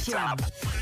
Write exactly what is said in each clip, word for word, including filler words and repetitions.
F M.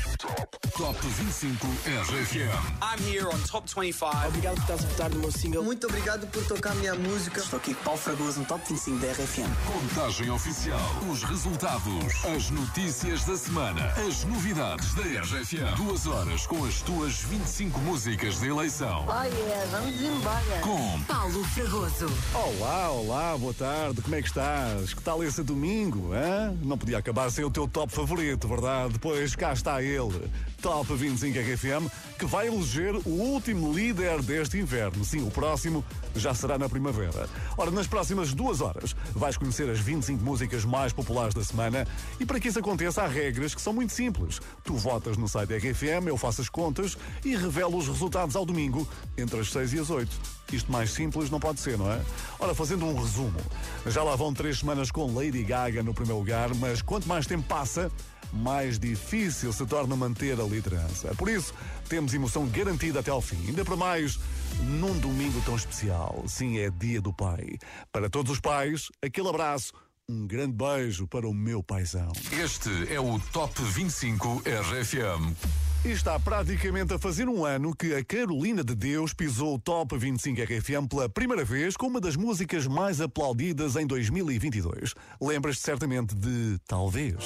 Top vinte e cinco R F M. I'm here on Top vinte e cinco. Obrigado por estás a votar no meu single. Muito obrigado por tocar a minha música. Estou aqui com Paulo Fragoso no Top vinte e cinco da R F M. Contagem oficial. Os resultados. As notícias da semana. As novidades da R F M. Duas horas com as tuas vinte e cinco músicas de eleição. Oh yeah, vamos embora. Com Paulo Fragoso. Olá, olá, boa tarde, como é que estás? Que tal esse domingo, hein? Não podia acabar sem o teu top favorito, verdade? Pois cá está ele, Top vinte e cinco R F M, que vai eleger o último líder deste inverno. Sim, o próximo já será na primavera. Ora, nas próximas duas horas vais conhecer as vinte e cinco músicas mais populares da semana e para que isso aconteça há regras que são muito simples. Tu votas no site da R F M, eu faço as contas e revelo os resultados ao domingo, entre as seis e as oito. Isto mais simples não pode ser, não é? Ora, fazendo um resumo, já lá vão três semanas com Lady Gaga no primeiro lugar, mas quanto mais tempo passa, mais difícil se torna manter a liderança. Por isso, temos emoção garantida até ao fim. Ainda para mais, num domingo tão especial. Sim, é Dia do Pai. Para todos os pais, aquele abraço. Um grande beijo para o meu paizão. este é o Top vinte e cinco R F M. E está praticamente a fazer um ano que a Carolina de Deus pisou o Top vinte e cinco R F M pela primeira vez com uma das músicas mais aplaudidas em dois mil e vinte e dois. Lembras-te certamente de Talvez.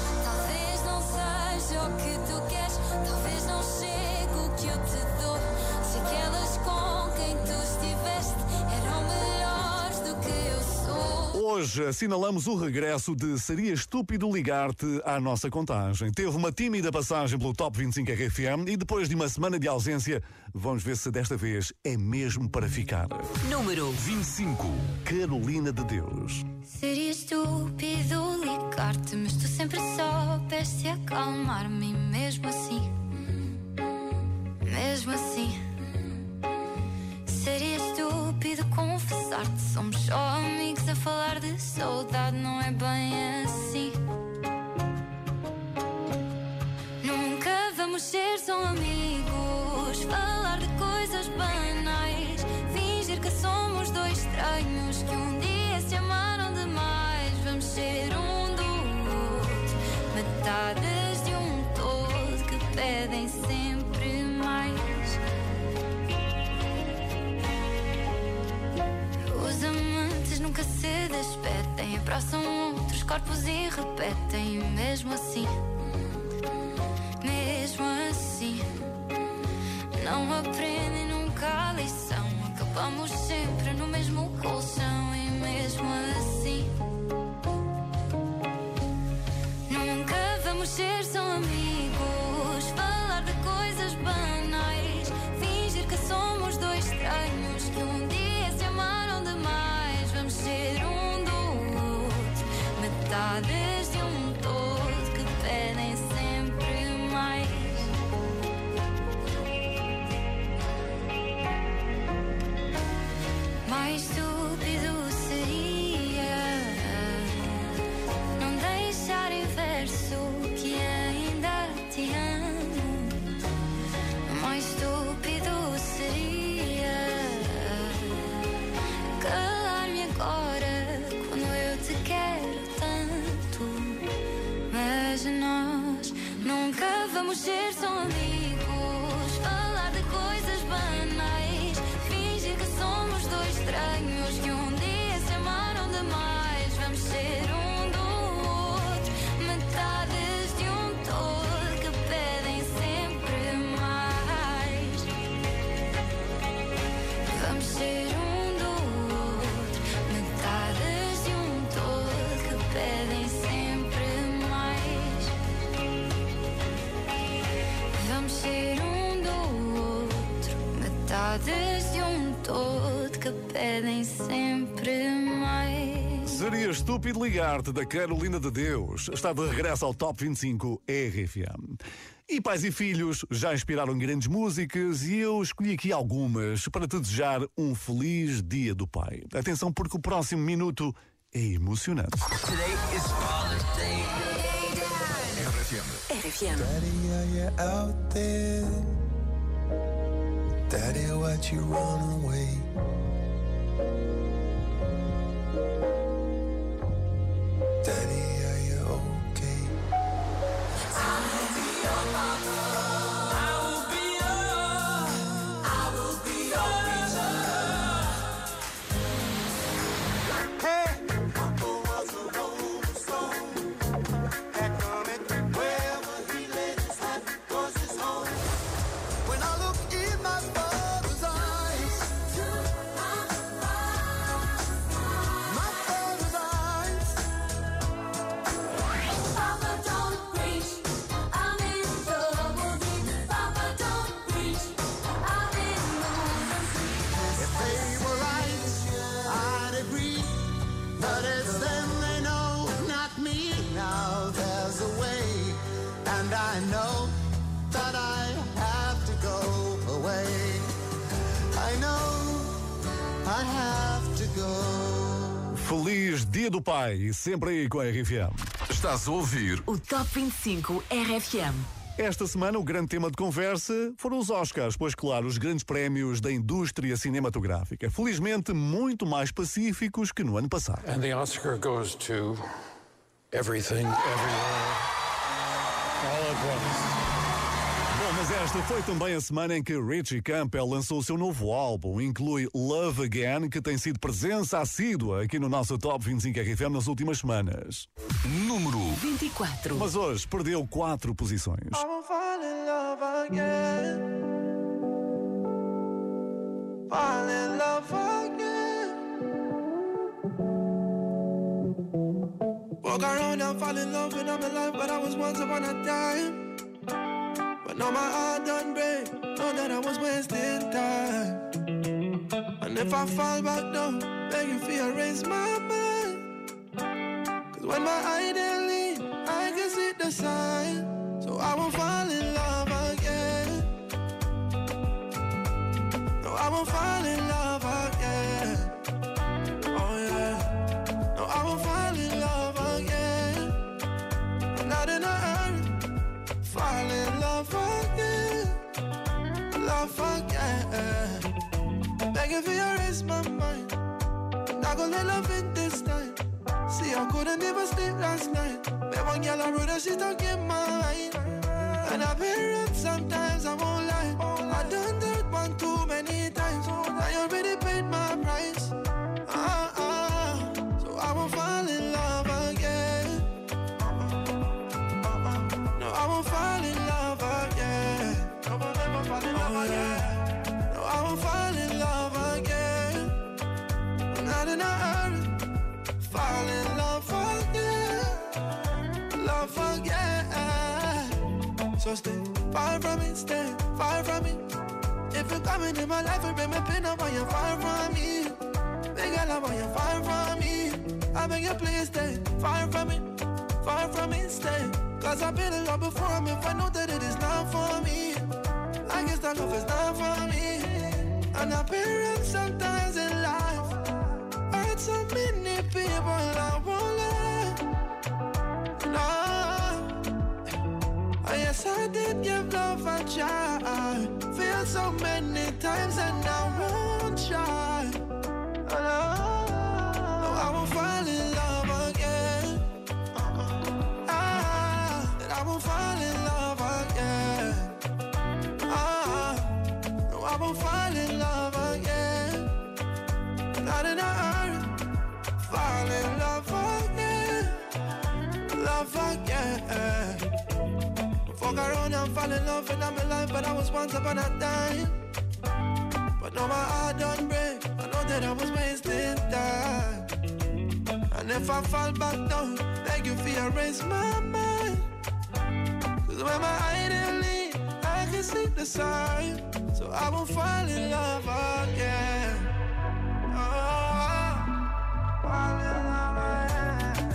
Talvez não seja o que tu queres, talvez não chegue o que eu te dou. Se aquelas com quem tu estiveste eram melhores do que eu sou. Hoje assinalamos o regresso de Seria Estúpido Ligar-te à nossa contagem. Teve uma tímida passagem pelo Top vinte e cinco R F M e depois de uma semana de ausência, vamos ver se desta vez é mesmo para ficar. Número vinte e cinco. Carolina de Deus. Seria estúpido ligar-te, mas tu sempre soubeste acalmar-me. Mesmo assim, mesmo assim, seria estúpido confessar-te. Somos só amigos a falar de saudade, não é bem assim. Nunca vamos ser só amigos, falar de coisas banais, fingir que somos dois estranhos que um dia se amaram demais. Vamos ser um do outro, metades de um todo que pedem sempre mais. Os amantes nunca se despetem, abraçam outros corpos e repetem. Mesmo assim, mesmo assim, não aprendem nunca a lição. Acabamos sempre no mesmo colchão e mesmo assim, nunca vamos ser só amigos, falar de coisas banais, fingir que somos dois estranhos que um dia se amaram demais. Vamos ser um do outro, metades de um todo que pedem sempre mais. Mais estúpido seria não deixar em verso que ainda te amo. Mais estúpido seria calar-me agora quando eu te quero tanto. Mas nós nunca vamos ser só amigos, falar de coisas banais, fingir que somos dois estranhos que um dia se amaram demais. Vamos ser um do outro, metades de um todo que pedem sempre mais. Vamos ser um do outro, metades de um todo que pedem sempre mais. Vamos ser um do outro, metades de um todo que pedem sempre mais. Seria Estúpido Ligar-te, da Carolina de Deus. Está de regresso ao Top vinte e cinco R F M. E pais e filhos já inspiraram grandes músicas e eu escolhi aqui algumas para te desejar um feliz Dia do Pai. Atenção, porque o próximo minuto é emocionante. Today is Father's Day. R F M. R F M. Daddy, are you out there? Daddy, why'd you run away? Daddy, are you okay? And I know that I have to go away. I know I have to go. Feliz Dia do Pai e sempre aí com a R F M. Estás a ouvir O Top vinte e cinco R F M. Esta semana o grande tema de conversa foram os Oscars, pois claro, os grandes prémios da indústria cinematográfica. Felizmente muito mais pacíficos que no ano passado. And the Oscar goes to Everything, Everywhere, All at Once. Bom, mas esta foi também a semana em que Richie Campbell lançou o seu novo álbum. Inclui Love Again, que tem sido presença assídua aqui no nosso Top vinte e cinco R F M nas últimas semanas. número vinte e quatro. Mas hoje perdeu quatro posições. I won't fall in love again. Fall in love again. Walk around and fall in love when I'm alive, but I was once upon a time. But now my heart done break, know that I was wasting time. And if I fall back down, beg you feel erase my mind. Cause when my eye they leave, I can see the sign. So I won't fall in love again. No, I won't fall in love again. Oh yeah. No, I won't fall in love again. I'm not in a hurry. Fall in love again. Love again. Begging for you erase my mind. Not gonna love it this time. See, I couldn't even sleep last night. But one girl I wrote her, she stuck in my mind. And I've been wrong sometimes, I won't lie. I done that one too many times. I already paid my price. Ah, ah. So I won't fall in love again. No, I won't fall in love again. No, I won't never fall in love again. No, I won't fall in love again. I'm not in a hurry. Fall in love again. Love again. So stay far from me, stay far from me. If you're coming in my life, you bring me pain, I want you far from me. Big girl, I want you far from me. I beg you please stay far from me, far from me, stay. Cause I've been in love before, me if I know that it is not for me. I guess that love is not for me. And I've been wrong sometimes in life. Hurt so many people, I won't lie. No, oh, yes I did give love a try. Feel so many times and I won't try. Oh, no, no, I won't fall in love again. Ah, that I won't fall in love again. Ah, no, I won't fall in love again. Not in a hurry. Fall in love again. Love again. Fuck around and fall in love and I'm alive, but I was once upon a time. But now my heart done break, I know that I was wasting time. And if I fall back down, beg you feel erase my mind. Cause when my eye they leave, I can see the sign. So I won't fall in love again. Oh, fall in love again.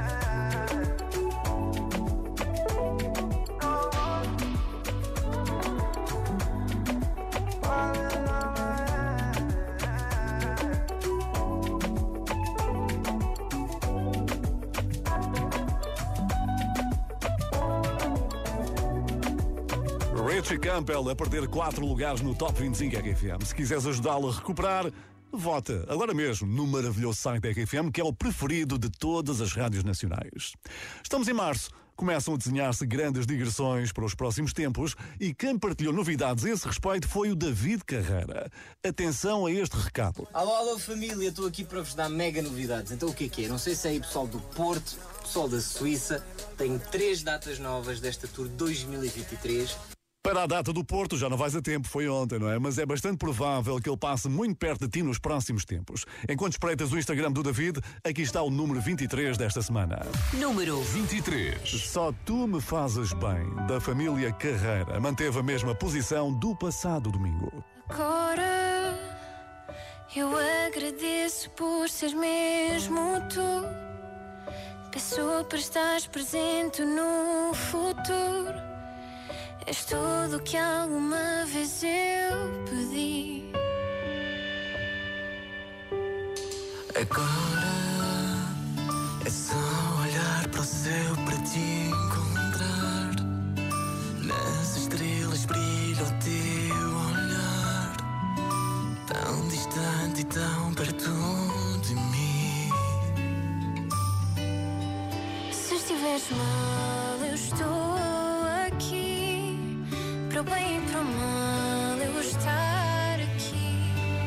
Richie Campbell a perder quatro lugares no Top vinte e cinco R F M. Se quiseres ajudá-lo a recuperar, vota agora mesmo no maravilhoso site da R F M, que é o preferido de todas as rádios nacionais. Estamos em março. Começam a desenhar-se grandes digressões para os próximos tempos e quem partilhou novidades a esse respeito foi o David Carreira. Atenção a este recado. Alô, alô família, estou aqui para vos dar mega novidades. Então o que é que é? Não sei se é aí pessoal do Porto, pessoal da Suíça. Tenho três datas novas desta Tour dois mil e vinte e três. Para a data do Porto já não vais a tempo, foi ontem, não é? Mas é bastante provável que ele passe muito perto de ti nos próximos tempos. Enquanto espreitas o Instagram do David, aqui está o número vinte e três desta semana. Número vinte e três. Só Tu Me Fazes Bem, da família Carreira, manteve a mesma posição do passado domingo. Agora eu agradeço por seres mesmo tu. Peço para estares presente no futuro. És tudo que alguma vez eu pedi. Agora é só olhar para o céu para te encontrar. Nas estrelas brilha o teu olhar, tão distante e tão perto de mim. Se estiveres mal, eu estou aqui. Para o bem e para o mal, eu vou estar aqui.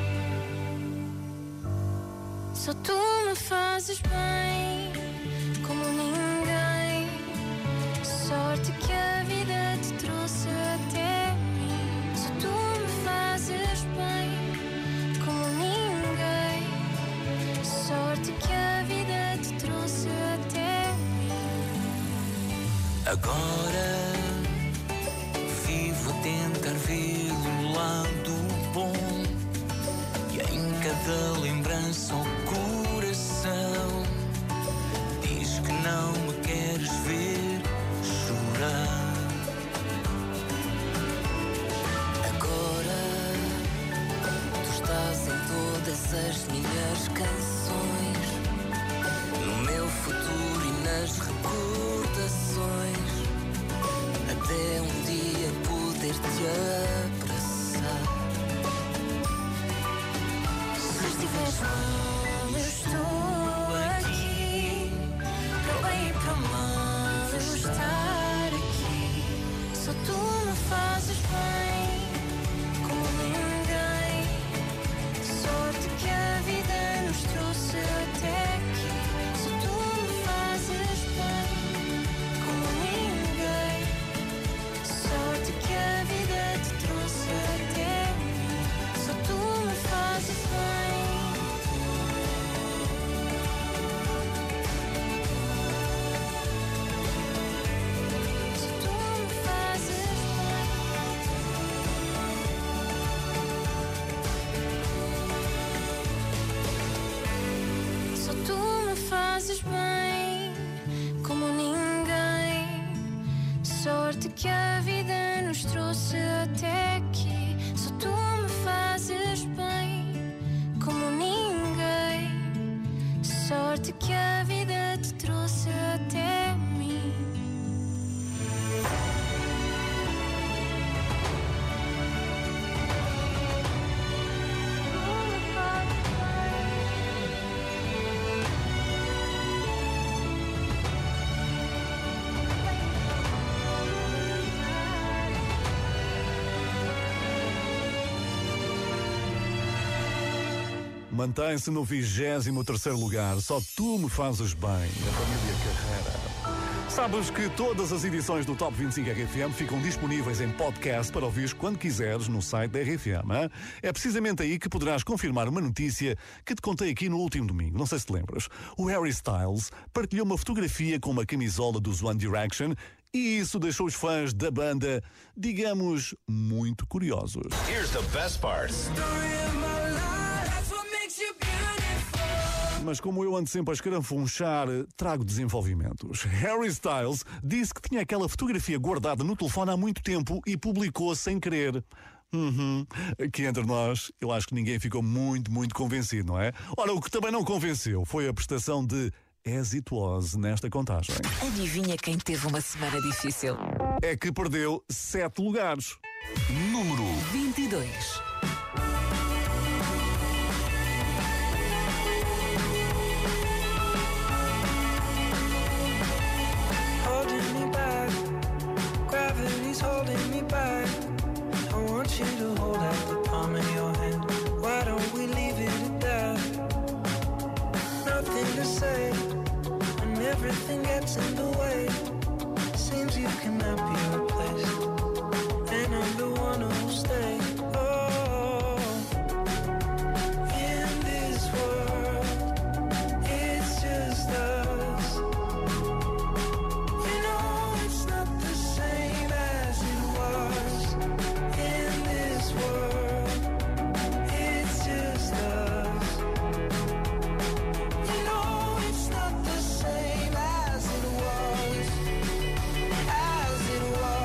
Só tu me fazes bem, como ninguém. Sorte que a vida te trouxe até mim. Só tu me fazes bem, como ninguém. Sorte que a vida te trouxe até mim. Agora vivo a tentar ver o lado bom, e em cada lembrança o coração diz que não me queres ver chorar. Agora tu estás em todas as minhas canções, no meu futuro e nas recordações, até um dia poder te abraçar. Se estiveres mal, eu estou aqui. Para o bem e para o mal, eu vou estar aqui. Só tu me fazes bem, como ninguém. Sorte que a vida nos trouxe até aqui. Só tu me fazes bem, como ninguém. Sorte que a vida te trouxe até mim. Só tu me fazes bem. Só tu me fazes bem. Só tu me fazes bem, como ninguém. Sorte que a vida nos trouxe até aqui. Só tu me fazes bem, como ninguém. Sorte que a vida te trouxe até mim. Mantém-se no vigésimo terceiro lugar. Só tu me fazes bem. A família Carreira. Sabes que todas as edições do Top vinte e cinco R F M ficam disponíveis em podcast para ouvir quando quiseres no site da R F M. Hein? É precisamente aí que poderás confirmar uma notícia que te contei aqui no último domingo. Não sei se te lembras. O Harry Styles partilhou uma fotografia com uma camisola dos One Direction e isso deixou os fãs da banda, digamos, muito curiosos. Here's the best part. Mas como eu ando sempre a escarafunchar, trago desenvolvimentos. Harry Styles disse que tinha aquela fotografia guardada no telefone há muito tempo e publicou sem querer. Uhum. Aqui entre nós, eu acho que ninguém ficou muito, muito convencido, não é? Ora, o que também não convenceu foi a prestação de As It Was nesta contagem. Adivinha quem teve uma semana difícil? É que perdeu sete lugares. Número vinte e dois. Gravity's holding me back. I want you to hold out the palm of your hand. Why don't we leave it at that? Nothing to say when everything gets in the way. Seems you cannot be replaced, and I'm the one who'll stay. Oh, in this world, it's just us. As it was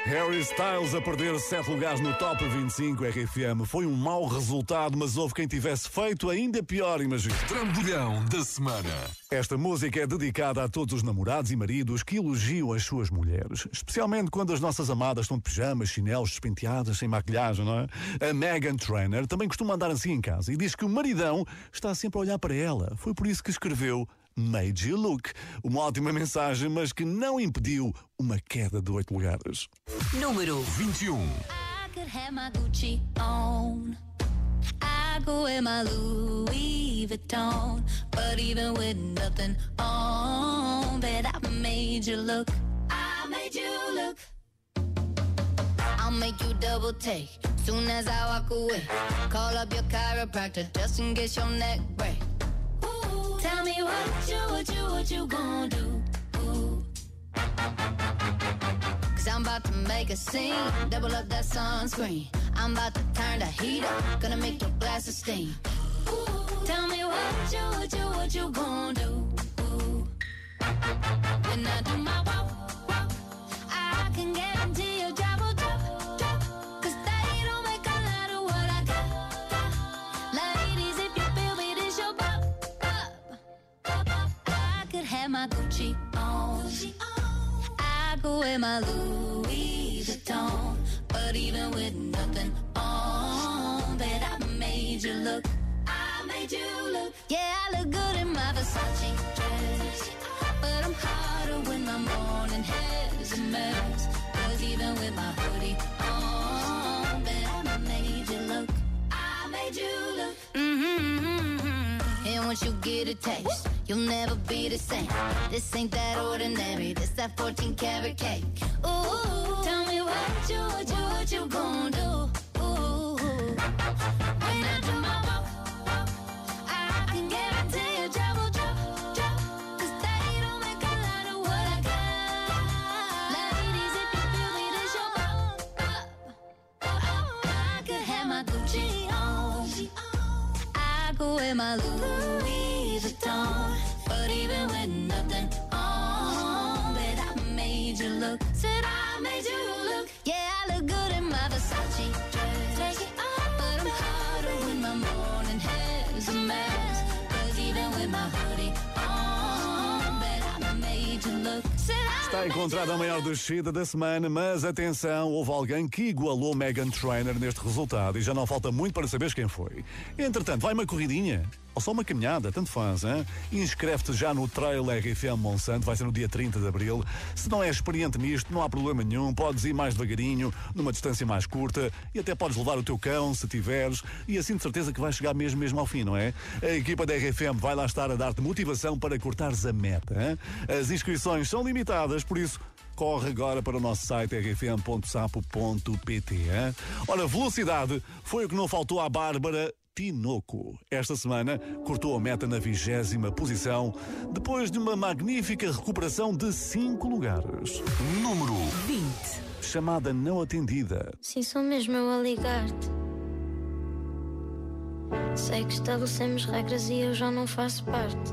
Harry Styles a perder sete lugares no Top vinte e cinco R F M. Foi um mau resultado, mas houve quem tivesse feito ainda pior, imagina. Trambolhão da semana. Esta música é dedicada a todos os namorados e maridos que elogiam as suas mulheres. Especialmente quando as nossas amadas estão de pijamas, chinelos, despenteadas, sem maquilhagem, não é? A Meghan Trainor também costuma andar assim em casa e diz que o maridão está sempre a olhar para ela. Foi por isso que escreveu Made You Look. Uma ótima mensagem, mas que não impediu uma queda de oito lugares. Número vinte e um. I could have my Gucci on. I go wear my Louis Vuitton. But even with nothing on, bet I made you look. I made you look. I'll make you double take soon as I walk away. Call up your chiropractor just in case your neck break. Ooh, tell me what you, what you, what you gonna do. Ooh. Cause I'm about to make a scene. Double up that sunscreen. I'm about to turn the heat up. Gonna make your glasses steam. Ooh, tell me what you, what you, what you gonna do. Ooh. When I do my walk, walk, I can guarantee your job will drop, drop. Cause they don't make a lot of what I got, got. Ladies, if you feel me, this your bop, bop, bop, bop. I could have my Gucci on. Gucci on. I go wear my Louis Vuitton. But even with nothing on, bet I made you look. I made you look. Yeah, I look good in my Versace dress. But I'm hotter when my morning hair is a mess. Cause even with my hoodie on, bet I made you look. I made you look. Mm-hmm, mm-hmm. And once you get a taste, you'll never be the same. This ain't that ordinary, this that fourteen karat cake. Ooh, tell me what you, what you, what you gon' do. Ooh, when I do my walk, walk, I can guarantee your job will drop, drop. Cause they don't make a lot of what I got. Ladies, if you feel me, this your bop, bop, bop. I could have my Gucci on. I go wear my Louis Vuitton. But even with nothing on, bet I made you look. Said I made you look. Yeah, I look good in my Versace dress. But I'm hotter when my morning hair's a mess. Cause even with my hoodie on, bet I made you look. Está encontrada a maior descida da semana, mas atenção, houve alguém que igualou Meghan Trainor neste resultado e já não falta muito para saberes quem foi. Entretanto, vai uma corridinha ou só uma caminhada, tanto faz, hein? Inscreve-te já no Trail R F M Monsanto, vai ser no dia trinta de abril. Se não és experiente nisto, não há problema nenhum, podes ir mais devagarinho, numa distância mais curta e até podes levar o teu cão, se tiveres, e assim de certeza que vais chegar mesmo, mesmo ao fim, não é? A equipa da R F M vai lá estar a dar-te motivação para cortares a meta, hein? As inscrições são limitadas, por isso corre agora para o nosso site r f m ponto sapo ponto p t. Hein? Ora, velocidade foi o que não faltou à Bárbara Tinoco. Esta semana cortou a meta na vigésima posição, depois de uma magnífica recuperação de cinco lugares. Número vinte. Chamada não atendida. Sim, sou mesmo eu a ligar-te. Sei que estabelecemos regras e eu já não faço parte.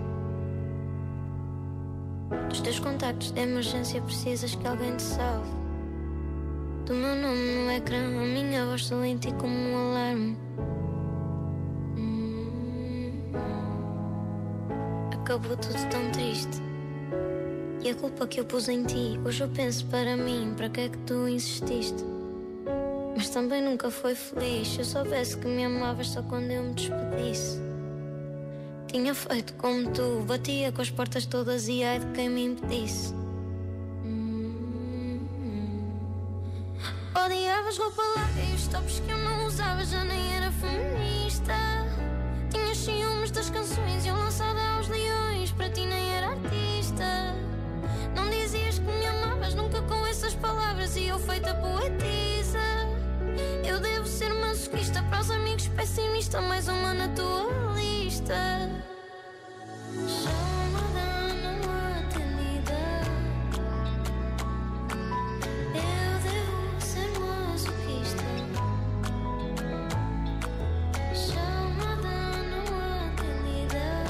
Dos teus contactos de emergência precisas que alguém te salve. Do meu nome no ecrã, a minha voz soa em ti como um alarme. hum, Acabou tudo tão triste. E a culpa que eu pus em ti, hoje eu penso para mim, para que é que tu insististe? Mas também nunca foi feliz. Se eu soubesse que me amavas só quando eu me despedisse. Tinha feito como tu, batia com as portas todas e ai de quem me impedisse. hum, hum. Odiavas roupa larga e os tops que eu não usava, já nem era feminista. Tinhas ciúmes das canções e eu lançada aos leões, para ti nem era artista. Não dizias que me amavas nunca com essas palavras e eu feita poetisa. Eu devo ser masoquista, para os amigos pessimista, mais uma na tua lista. Chamada não atendida. Eu devo ser masoquista. Chamada não atendida.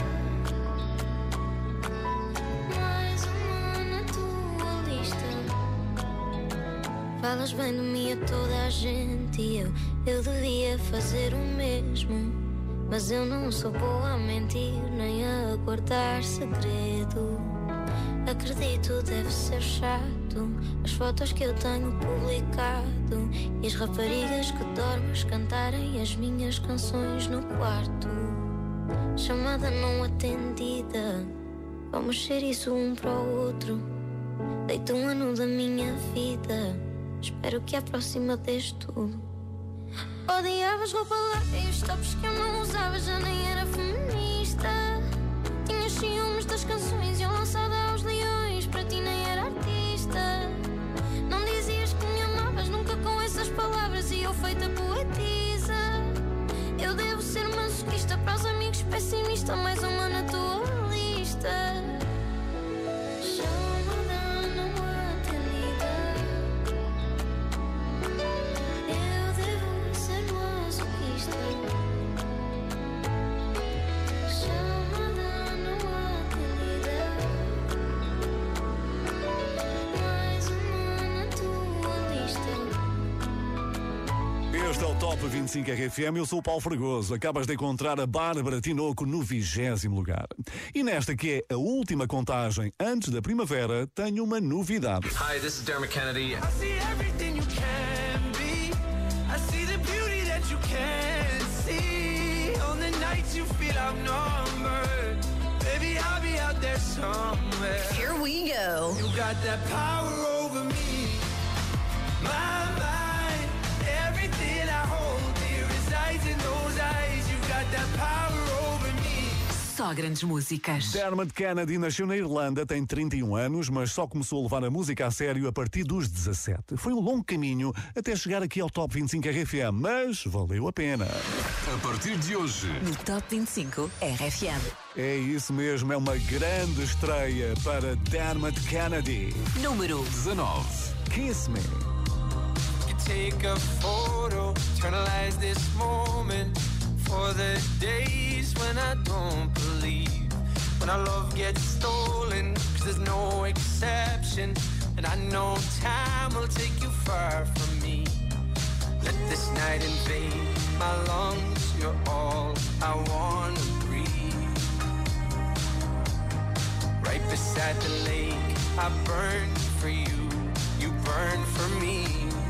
Mais uma na tua lista. Falas bem de mim a toda a gente e eu, eu devia fazer o mesmo. Mas eu não sou boa a mentir nem a guardar segredo. Acredito, deve ser chato as fotos que eu tenho publicado e as raparigas que dormes cantarem as minhas canções no quarto. Chamada não atendida, vamos ser isso um para o outro. Deito um ano da minha vida, espero que à próxima dês tudo. Odiavas roupa larga e os tops que eu não usava, já nem era feminista. Tinhas ciúmes das canções e eu lançada aos leões, para ti nem era artista. Não dizias que me amavas nunca com essas palavras e eu feita poetisa. Eu devo ser masoquista, para os amigos pessimista, mais uma na tua lista. Este é o Top vinte e cinco R F M, eu sou o Paulo Fragoso. Acabas de encontrar a Bárbara Tinoco no vigésimo lugar. E nesta que é a última contagem antes da primavera, tenho uma novidade. Hi, this is Dermot Kennedy. I see everything you can be. I see the beauty that you can't see. On the nights you feel outnumbered, baby, I'll be out there somewhere. Here we go. You got that power over me, my mind. Everything I hold dear resides in those eyes. You got that power over me. Só grandes músicas. Dermot Kennedy nasceu na Irlanda, tem trinta e um anos, mas só começou a levar a música a sério a partir dos dezassete. Foi um longo caminho até chegar aqui ao Top vinte e cinco R F M, mas valeu a pena. A partir de hoje, No Top vinte e cinco R F M. É isso mesmo, é uma grande estreia para Dermot Kennedy. Número dezanove. Kiss Me. Take a photo, eternalize this moment for the days when I don't believe, when our love gets stolen, cause there's no exception, and I know time will take you far from me. Let this night invade my lungs, you're all I wanna breathe. Right beside the lake, I burn for you, you burn for me.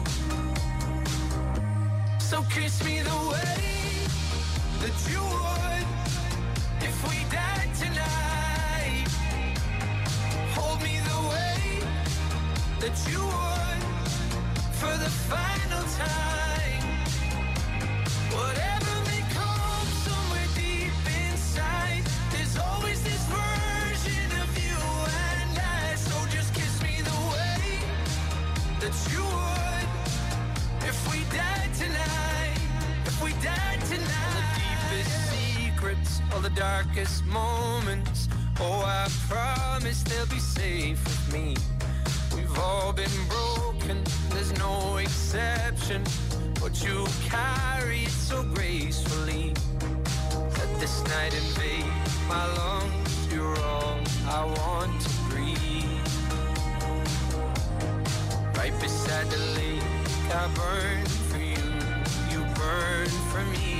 So kiss me the way that you would if we died tonight. Hold me the way that you would for the final time. Whatever may come somewhere deep inside, there's always this version of you and I. So just kiss me the way that you would if we died tonight. We died tonight. All the deepest secrets, all the darkest moments, oh, I promise they'll be safe with me. We've all been broken, there's no exception, but you carry it so gracefully. Let this night invade my lungs, you're all I want to breathe. Right beside the lake, I burn for you, you burn for me.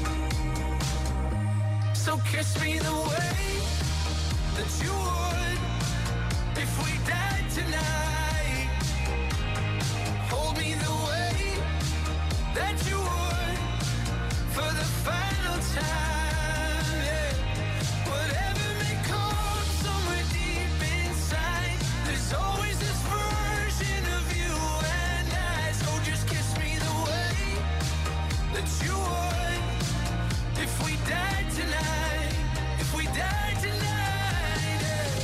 So kiss me the way that you would if we died tonight. Hold me the way that you would for the final time, yeah. Whatever may come somewhere deep inside, there's always this version of you and I. So just kiss me the way that you would if we died tonight, if we died tonight, yeah.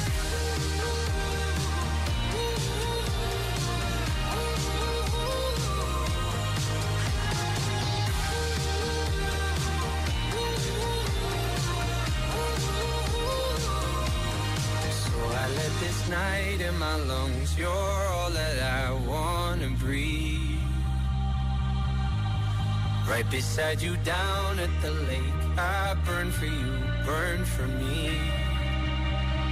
So I let this night in my lungs, you're all that I wanna breathe. Right beside you down at the lake, I burn for you, burn for me.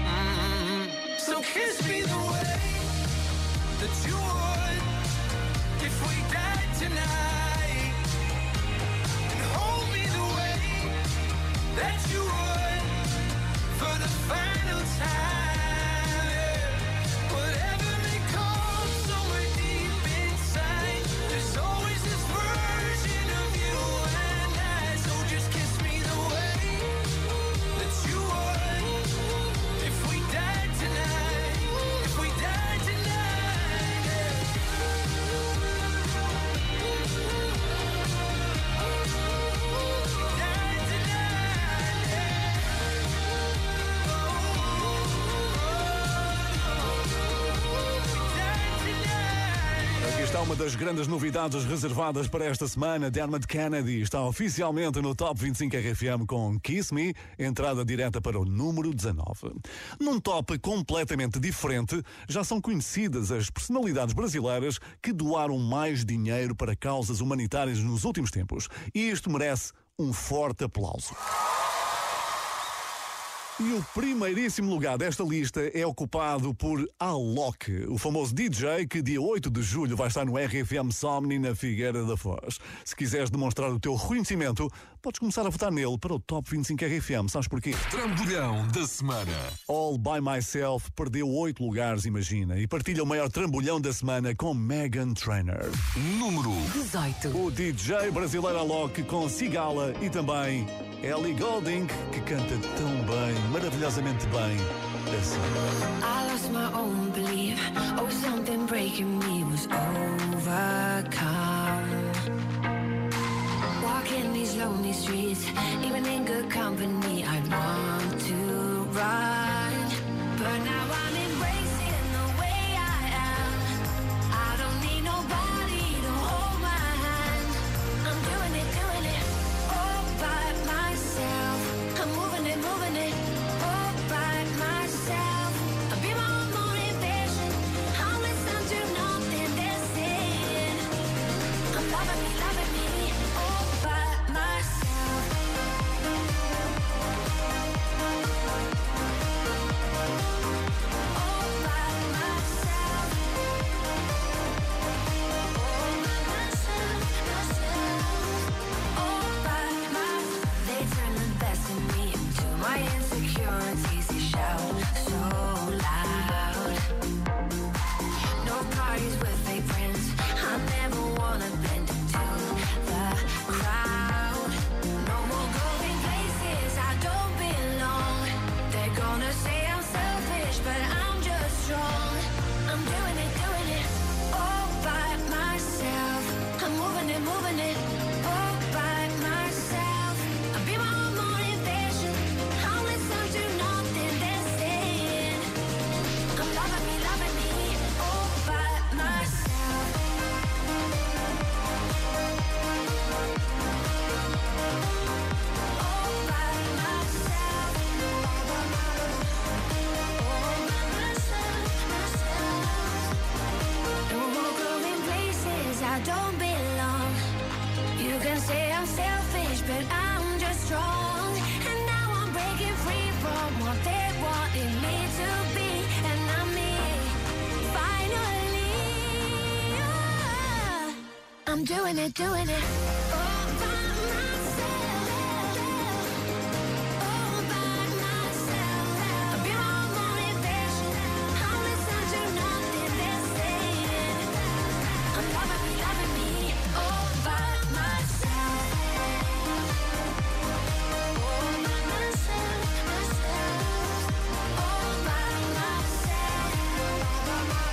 Mm-hmm. So kiss me the way that you would we died tonight, and hold me the way that you would for the final time. Yeah. Whatever may come somewhere deep inside, there's always this version of you and I. So just kiss me the way that you would if we died tonight. If we died tonight. Yeah. Died tonight. Aqui está uma das grandes novidades reservadas para esta semana. Dermot Kennedy está oficialmente no Top vinte e cinco R F M com Kiss Me, entrada direta para o número dezanove. Num top completamente diferente, já são conhecidas as personalidades brasileiras que doaram mais dinheiro para causas humanitárias nos últimos tempos. E isto merece um forte aplauso. E o primeiríssimo lugar desta lista é ocupado por Alok, o famoso D J que dia oito de julho vai estar no R F M Somni na Figueira da Foz. Se quiseres demonstrar o teu reconhecimento, podes começar a votar nele para o Top vinte e cinco R F M. Sabes porquê? Trambolhão da semana. All By Myself perdeu oito lugares, imagina, e partilha o maior trambolhão da semana com Meghan Trainor. Número dezoito. O D J brasileiro Alok com Cigala e também Ellie Goulding, que canta tão bem, maravilhosamente bem, assim. I lost my own belief. Oh, something breaking me was overcome. Walking these lonely streets, even in good company, I want to run. But now I'm embracing the way I am. I don't need nobody to hold my hand. I'm doing it, doing it all by myself. I'm moving it, moving it all by myself. I'll be my own motivation. I'll listen to nothing they're saying. I'm loving me, loving me all by myself. All by myself. All by myself, myself. All by myself. They turn the best in me into my insecurities. They shout so loud. No parties with fake friends. I never wanna blend into the crowd. No more going places I don't belong. They're gonna say I'm selfish, but I'm just strong. I'm doing it, doing it all by myself. I'm moving it, moving it all by myself. I'll be my own motivation. I'll listen to nothing they're saying. I'm loving me, loving me all by myself. All by myself. All by myself, myself. No more going places I don't belong. You can say I'm selfish, but I'm just strong. And now I'm breaking free from what they wanted me to be. And I'm me, finally. Yeah. I'm doing it, doing it all by myself. All by myself. I'll be my own motivation. I'll listen to nothing they're saying. I'm loving me, loving me all by myself. All by myself, myself. All by myself. All by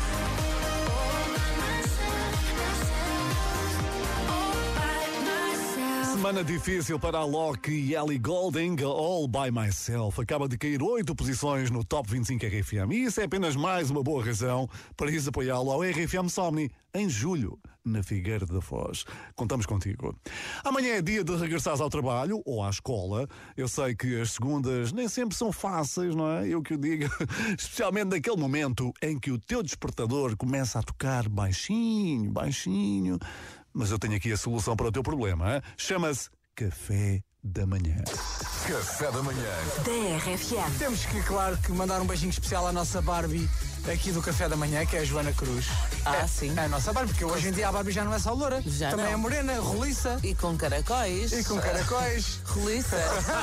myself, myself. All by myself. Semana difícil para Alok e Ellie Goulding, All By Myself. Acaba de cair oito posições no Top vinte e cinco R F M. E isso é apenas mais uma boa razão para ires apoiá-lo ao R F M Somni em julho, na Figueira da Foz. Contamos contigo. Amanhã é dia de regressares ao trabalho ou à escola. Eu sei que as segundas nem sempre são fáceis, não é? Eu que o digo. Especialmente naquele momento em que o teu despertador começa a tocar baixinho, baixinho. Mas eu tenho aqui a solução para o teu problema. Hein? Chama-se Café da Manhã. Café da manhã. Da R F M. Temos que, claro, que mandar um beijinho especial à nossa Barbie aqui do Café da Manhã, que é a Joana Cruz. Ah, é, sim. É a nossa Barbie, porque hoje em dia a Barbie já não é só loura. Já também não. é morena, roliça. E com caracóis. E com caracóis. Roliça.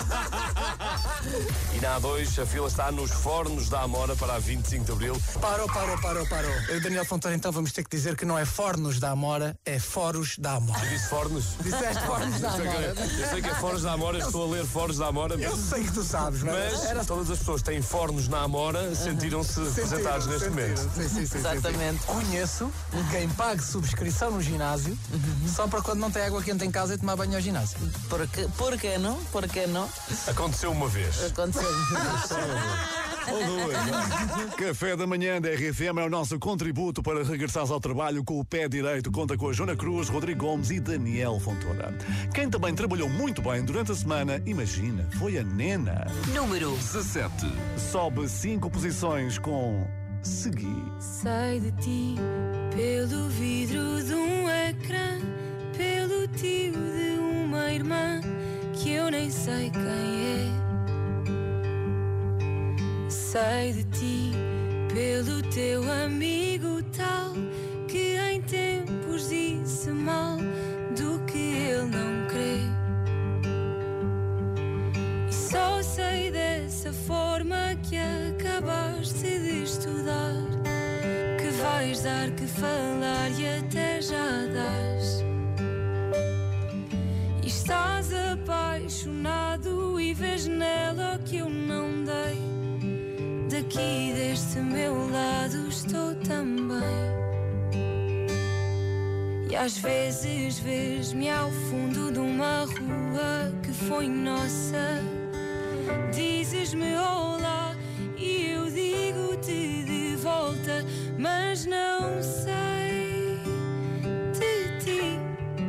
E na A dois, a fila está nos fornos da Amora para a vinte e cinco de Abril. Parou, parou, parou, parou. Eu, Daniel Fontoura, então vamos ter que dizer que não é fornos da Amora, é foros da Amora. Eu disse fornos? Disseste fornos da Eu sei que Amora. é- Eu sei que é fornos da Amora, eu estou a ler foros da Amora. Eu sei que tu sabes, mas... Mas era- todas as pessoas que têm fornos na Amora sentiram-se representados neste sentiram. momento. Sim, sim, sim, Exatamente. sim, sim. Conheço quem pague subscrição no ginásio só para quando não tem água quente em casa e tomar banho ao ginásio. Porque, porque não? Porque não? Aconteceu uma vez. Aconteceu. Ou duas. Café da manhã da R F M é o nosso contributo para regressares ao trabalho com o pé direito. Conta com a Joana Cruz, Rodrigo Gomes e Daniel Fontoura. Quem também trabalhou muito bem durante a semana, imagina, foi a Nena. Número dezassete. Sobe cinco posições com Segui. Sei de ti pelo vidro de um ecrã, pelo tio de uma irmã que eu nem sei quem é. Sei de ti pelo teu amigo tal que em tempos disse mal do que ele não crê. E só sei dessa forma que acabaste de estudar, que vais dar que falar e até já dás. E estás apaixonado e vês nela o que eu não dei. Daqui deste meu lado estou também. E às vezes vês-me ao fundo de uma rua que foi nossa. Dizes-me olá e eu digo-te de volta, mas não sei de ti.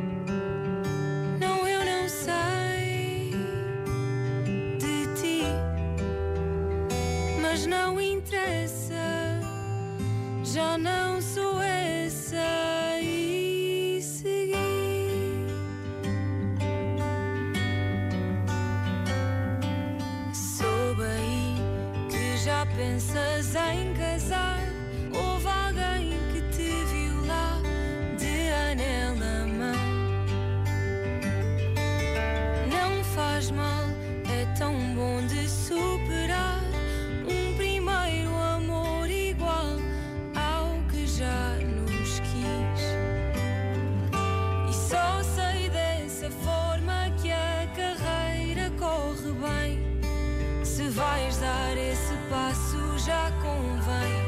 Não, eu não sei de ti. Mas não interessa, já não sou essa e segui. Soube aí que já pensas em casar. Houve alguém que te viu lá de anel na mão. Não faz mal, é tão bom de superar um primeiro amor igual ao que já nos quis. E só sei dessa forma que a carreira corre bem. Se vais dar esse passo já convém.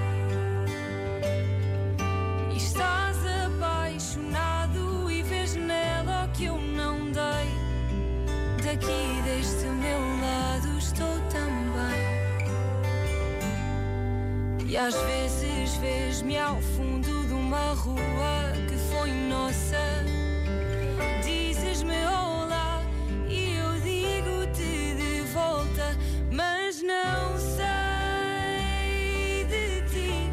E estás apaixonado e vês nela o que eu não dei. Daqui deste meu lado estou também. E às vezes vês-me ao fundo de uma rua que foi nossa. Dizes-me olá e eu digo-te de volta, mas não sei de ti.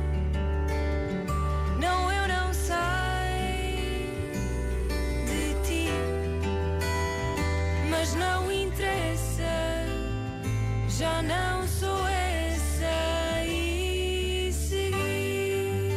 Não, eu não sei de ti. Mas não interessa, já não sou essa e segui.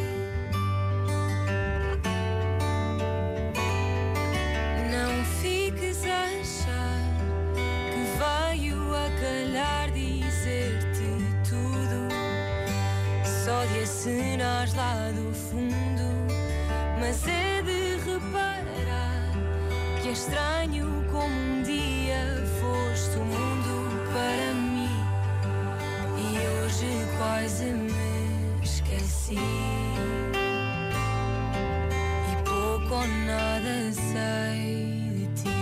Não fiques a achar que veio a calhar dizer-te tudo, só de acenares lá do fundo. Mas é de reparar que é estranho como um dia foste o mundo para mim e hoje quase me esqueci. E pouco ou nada sei de ti.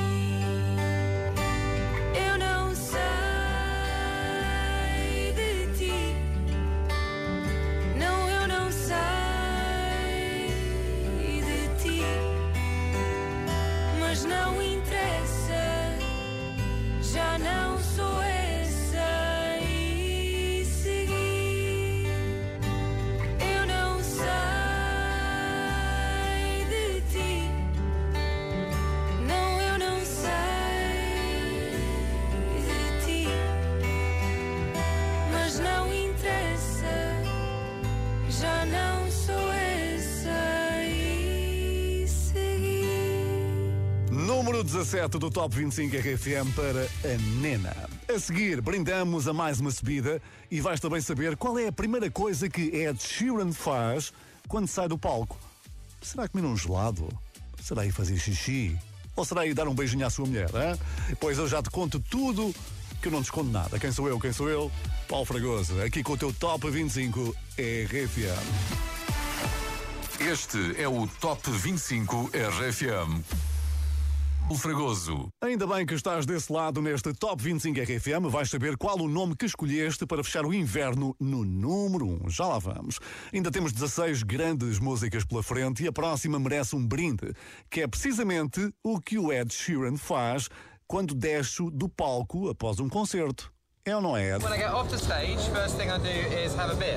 Eu não sei de ti. Não, eu não sei de ti. Mas não interessa, já não sou essa e segui. Eu não sei de ti. No dezassete do Top vinte e cinco R F M para a Nena. A seguir, brindamos a mais uma subida e vais também saber qual é a primeira coisa que Ed Sheeran faz quando sai do palco. Será comer um gelado? Será ir fazer xixi? Ou será ir dar um beijinho à sua mulher? Hein? Pois eu já te conto tudo, que eu não te escondo nada. Quem sou eu? Quem sou eu? Paulo Fragoso, aqui com o teu Top vinte e cinco R F M. Este é o Top vinte e cinco R F M. O Fragoso. Ainda bem que estás desse lado neste Top vinte e cinco R F M. Vais saber qual o nome que escolheste para fechar o inverno no número um. Já lá vamos. Ainda temos dezasseis grandes músicas pela frente e a próxima merece um brinde, que é precisamente o que o Ed Sheeran faz quando desce do palco após um concerto. É ou não é, Ed? When I get off the stage, first thing I do is have a beer.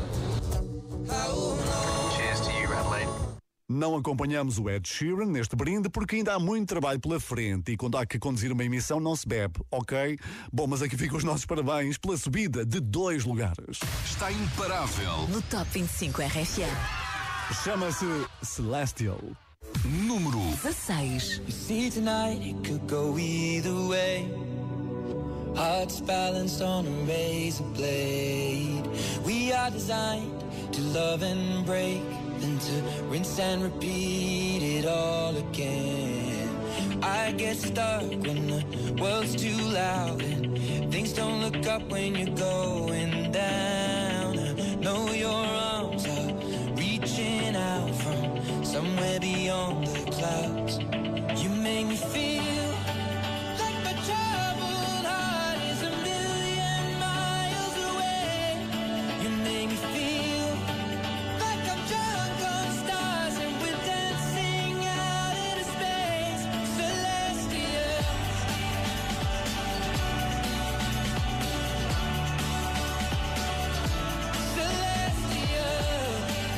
Cheers to you, Adelaide. Não acompanhamos o Ed Sheeran neste brinde porque ainda há muito trabalho pela frente e quando há que conduzir uma emissão não se bebe, ok? Bom, mas aqui ficam os nossos parabéns pela subida de dois lugares. Está imparável. No Top vinte e cinco R F M. Chama-se Celestial. Número dezasseis. You see tonight it could go either way. Hearts balanced on a razor blade. We are designed to love and break, then to rinse and repeat it all again. I get stuck when the world's too loud and things don't look up when you're going down. I know your arms are reaching out from somewhere beyond the clouds. You make me feel like my troubled heart is a million miles away. You make me feel like I'm drunk on stars and we're dancing out into space. Celestial. Celestial.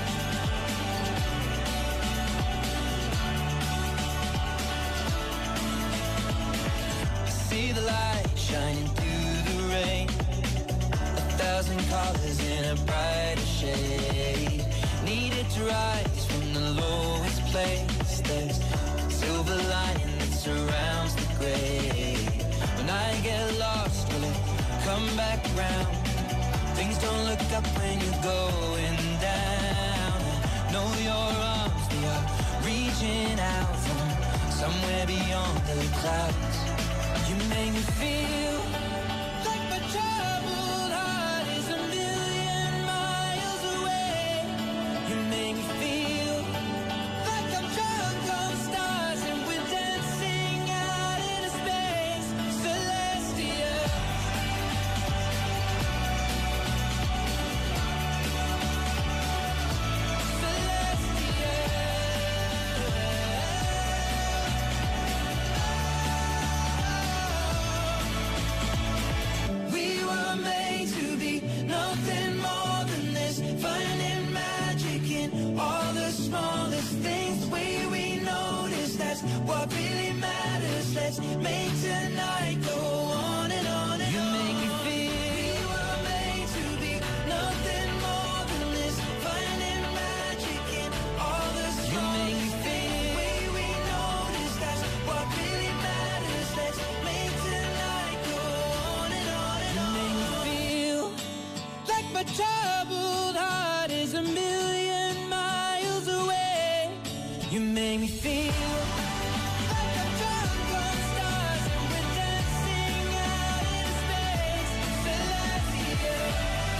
See the light shining through the rain. A thousand colors in a brighter shade. Needed to rise from the lowest place. There's silver lining that surrounds the gray. When I get lost, will it come back round? Things don't look up when you're going down. I know your arms, they are reaching out from somewhere beyond the clouds. You make me feel like my troubled heart is a million miles away. You make me feel like I'm drunk on stars and we're dancing out into space. Celestial. We were made to be nothing more than this, finding magic in all the smallest things. The way we notice, that's what really matters. Let's make tonight go on and on and you on. Make me feel we were made to be nothing more than this, finding magic in all the smallest you make me feel the way we notice, that's what really matters. Let's make tonight go on and on and on. You make me feel like my troubled heart is a million miles away. You make me feel like I'm drunk on stars and we're dancing out in space. Celestial.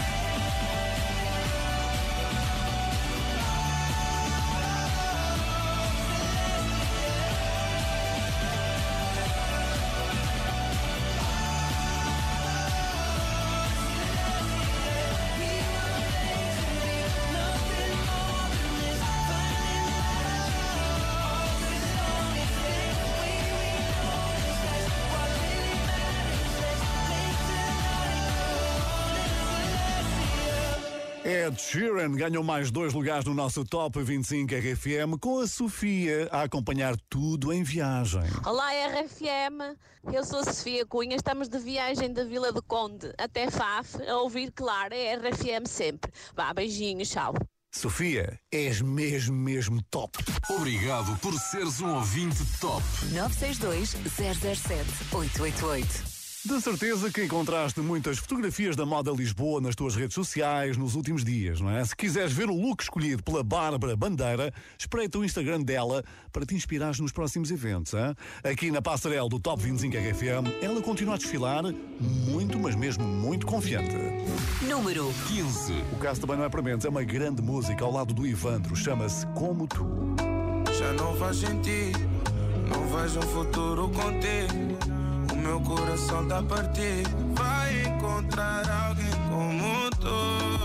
Ed Sheeran ganhou mais dois lugares no nosso Top vinte e cinco R F M com a Sofia a acompanhar tudo em viagem. Olá R F M, eu sou a Sofia Cunha, estamos de viagem da Vila do Conde até Faf, a ouvir, claro, é R F M sempre. Vá, beijinhos, tchau. Sofia, és mesmo, mesmo top. Obrigado por seres um ouvinte top. nove seis dois, zero zero sete, oito oito oito. De certeza que encontraste muitas fotografias da Moda Lisboa nas tuas redes sociais nos últimos dias, não é? Se quiseres ver o look escolhido pela Bárbara Bandeira, espreita o Instagram dela para te inspirares nos próximos eventos. Hein? Aqui na passarela do Top vinte e cinco R F M, ela continua a desfilar muito, mas mesmo muito confiante. Número quinze. O caso também não é para menos, é uma grande música ao lado do Ivandro, chama-se Como Tu. Já não faz sentido, não vejo um futuro contigo. O meu coração tá partido. Vai encontrar alguém como tu,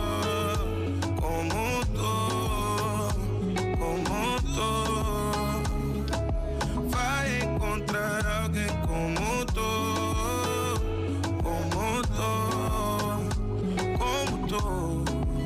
como tu, como tu. Vai encontrar alguém como tu, como tu, como tu.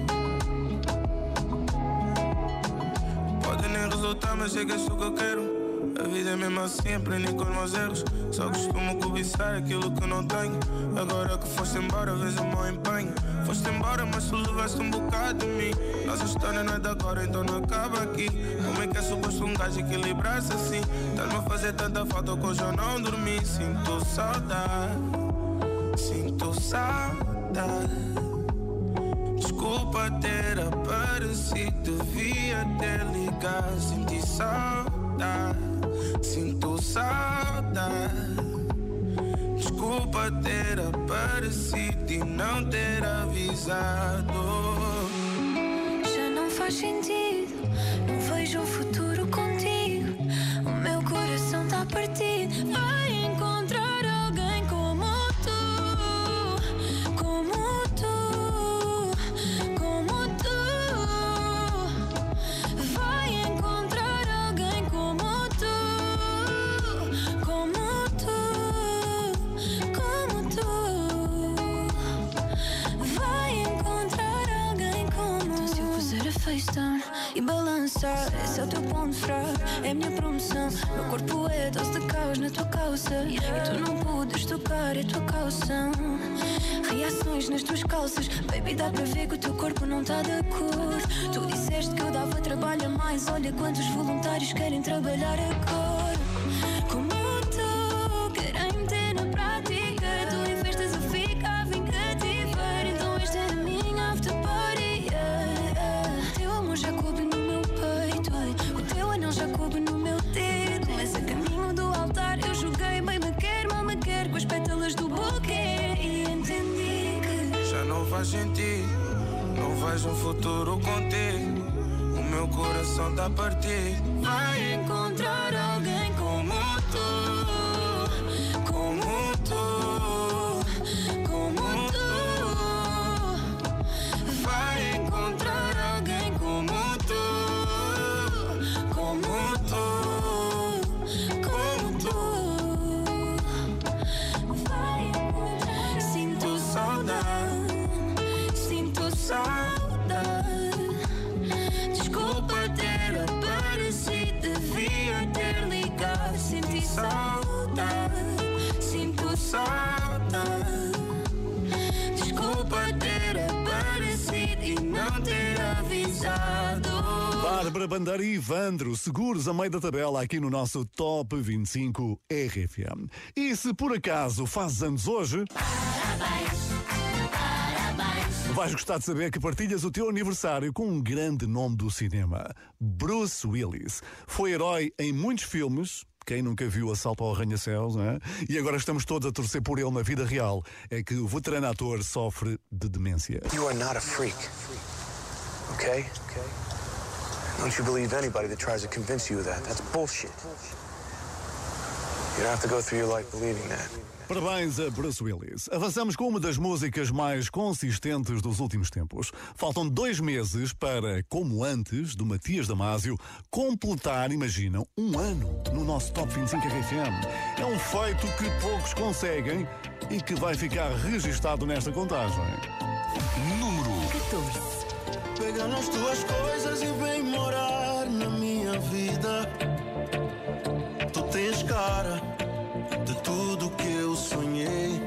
Pode nem resultar, mas chega isso que eu quero. A vida é mesmo assim, aprendi com os meus erros. Só costumo cobiçar aquilo que não tenho. Agora que foste embora, vejo o meu empenho. Foste embora, mas tu levaste um bocado de mim. Nossa história não é de agora, então não acaba aqui. Como é que é suposto um gajo equilibrar-se assim? Estás-me a fazer tanta falta que hoje eu não dormi. Sinto saudade, sinto saudade. Desculpa ter aparecido, devia ter ligado. Senti saudade, sinto saudade. Desculpa ter aparecido e não ter avisado. Já não faz sentido, não vejo um futuro contigo. O meu coração tá partido. Vai encontrar alguém como tu, como tu, como tu. Vai encontrar alguém como tu, como tu, como tu. Vai encontrar alguém como tu. Se eu puser a FaceTime e balançar, esse é o teu ponto fraco, é a minha promoção. Meu corpo é dose de caos na tua calça, e tu não podes tocar, é tua calção. Reações nas tuas calças, baby, dá para ver que o teu corpo não tá de acordo. Tu disseste que eu dava trabalho a mais, olha quantos voluntários querem trabalhar agora. Como tu, querem meter na prática, tu em festas eu ficava em cativeiro. Então esta é a minha after party, yeah, yeah. O teu amor já coube no meu peito, o teu anel já coube no meu dedo. Mas a caminho do altar eu joguei bem me quer, mal me quer, com as pétalas do buquê. E entendi que já não faz sentido, não vejo um futuro contigo. O meu coração tá partido. Vai encontrar alguém como tu, como tu, como tu. Vai encontrar alguém como tu, como tu, como tu. Vai encontrar. Sinto saudade, sinto saudade. Desculpa ter aparecido, devia ter ligado. Senti saudade, sinto saudade. Desculpa ter aparecido e não ter avisado. Bárbara Bandeira e Ivandro, seguros a meio da tabela aqui no nosso Top vinte e cinco R F M. E se por acaso fazes anos hoje, Parabéns, parabéns. vais gostar de saber que partilhas o teu aniversário com um grande nome do cinema, Bruce Willis. Foi herói em muitos filmes. Quem nunca viu Assalto ao Arranha-Céus, não é? E agora estamos todos a torcer por ele na vida real. É que o veterano ator sofre de demência. You are not a freak, okay? Don't you believe anybody that tries to convince you of that. That's bullshit. You don't have to go through your life believing that. Parabéns a Bruce Willis. Avançamos com uma das músicas mais consistentes dos últimos tempos. Faltam dois meses para, como antes, do Matias Damasio, completar, imaginam, um ano no nosso Top vinte e cinco R F M. É um feito que poucos conseguem e que vai ficar registado nesta contagem. Número catorze. Pega nas tuas coisas e vem morar na minha vida. Tu tens cara de tudo que eu sonhei.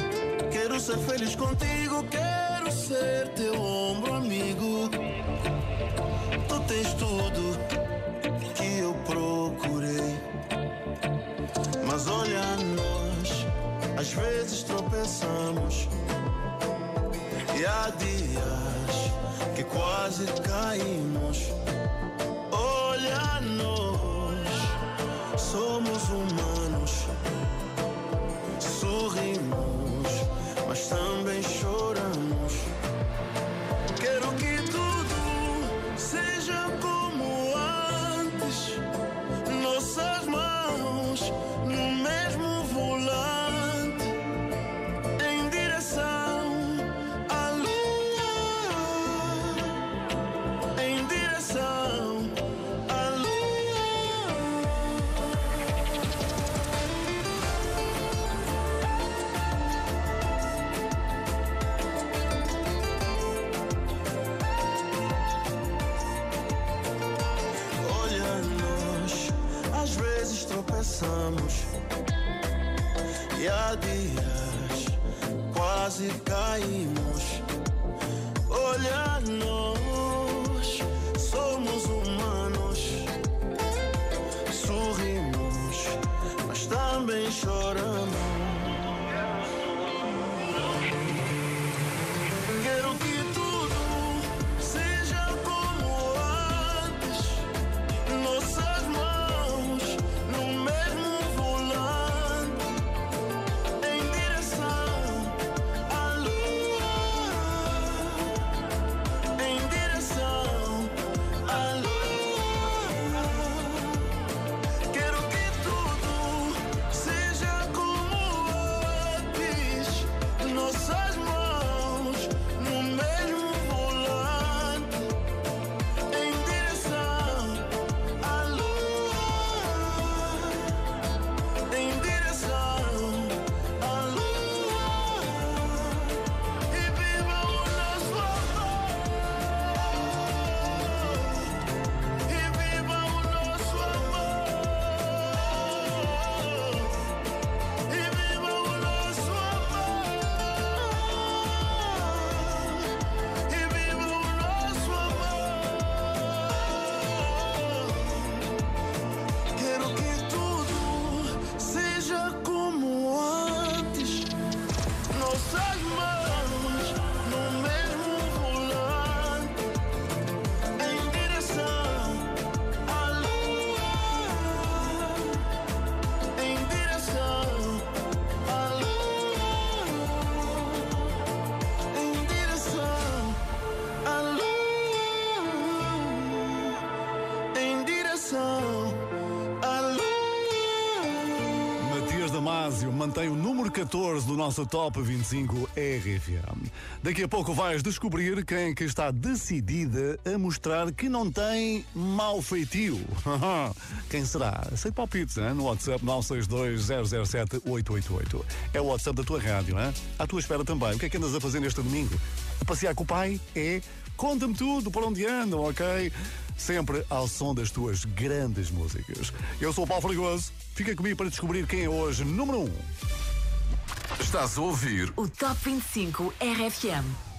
Quero ser feliz contigo, quero ser teu ombro amigo. quase caímos. Olha nós, somos humanos. Sorrimos, mas também choramos. Quero que tudo seja como antes. Nossas mãos no mesmo volante, em direção à lua, em direção à lua. Olha nós, às vezes tropeçamos e há dias quase caímos. Olha nós, somos humanos. Sorrimos, mas também choramos. Quero que tudo seja como antes. Nossas mãos no mesmo volante, em direção à lua, em direção à lua. Quero que tudo seja como antes. Nossas mãos no mesmo volante, em direção à lua, em direção à lua. E viva o nosso amor, e viva o nosso amor, e viva o nosso amor, e viva o nosso amor. Quero que tudo seja como antes. Nossas mãos no mesmo volante, em direção à lua, em direção à lua, em direção à lua, em direção à lua. Matias Damasio mantém o número catorze do nosso Top vinte e cinco R F M. Daqui a pouco vais descobrir quem que está decidida a mostrar que não tem mau feitio. Quem será? Sei palpites, hein? No WhatsApp nove seis dois zero zero sete oito oito oito. É o WhatsApp da tua rádio, hein? À tua espera também. O que é que andas a fazer neste domingo? A passear com o pai? É? Conta-me tudo, por onde andam, ok? Sempre ao som das tuas grandes músicas. Eu sou o Paulo Fregoso. Fica comigo para descobrir quem é hoje número um. Estás a ouvir O Top vinte e cinco R F M.